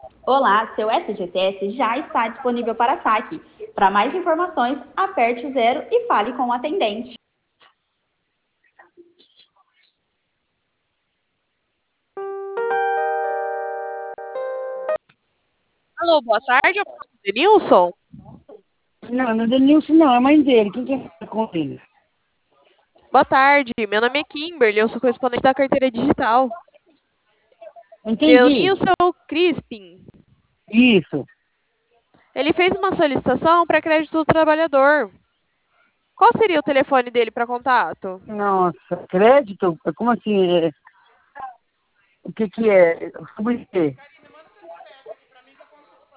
Olá, seu FGTS já está disponível para saque. Para mais informações, aperte o zero e fale com o atendente. Alô, boa tarde, eu falo com o Denilson. Não, não é Denilson, não, é a mãe dele. Quem quer falar com ele? Boa tarde, meu nome é Kimberly, eu sou correspondente da carteira digital. Entendi. Denilson Crispin, Isso. ele fez uma solicitação para crédito do trabalhador. Qual seria o telefone dele para contato? Nossa, crédito? Como assim? O que que é? Sobre o quê?